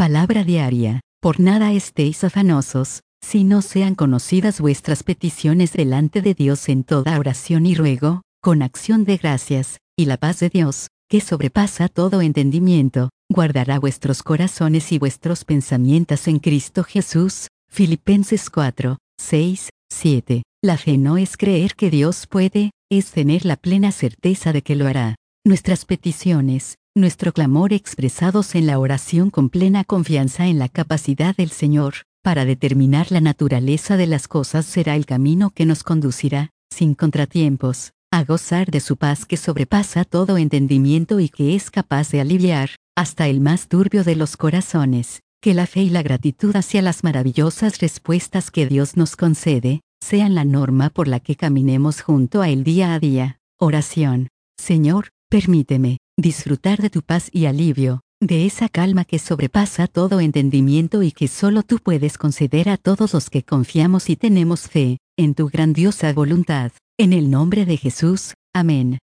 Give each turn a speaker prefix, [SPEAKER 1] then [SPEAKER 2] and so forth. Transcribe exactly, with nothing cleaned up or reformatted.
[SPEAKER 1] Palabra diaria. Por nada estéis afanosos, si no sean conocidas vuestras peticiones delante de Dios en toda oración y ruego, con acción de gracias, y la paz de Dios, que sobrepasa todo entendimiento, guardará vuestros corazones y vuestros pensamientos en Cristo Jesús. Filipenses cuatro, seis, siete. La fe no es creer que Dios puede, es tener la plena certeza de que lo hará. Nuestras peticiones, nuestro clamor expresados en la oración con plena confianza en la capacidad del Señor, para determinar la naturaleza de las cosas será el camino que nos conducirá, sin contratiempos, a gozar de su paz que sobrepasa todo entendimiento y que es capaz de aliviar, hasta el más turbio de los corazones. Que la fe y la gratitud hacia las maravillosas respuestas que Dios nos concede, sean la norma por la que caminemos junto a Él día a día. Oración. Señor, permíteme disfrutar de tu paz y alivio, de esa calma que sobrepasa todo entendimiento y que solo tú puedes conceder a todos los que confiamos y tenemos fe en tu grandiosa voluntad. En el nombre de Jesús. Amén.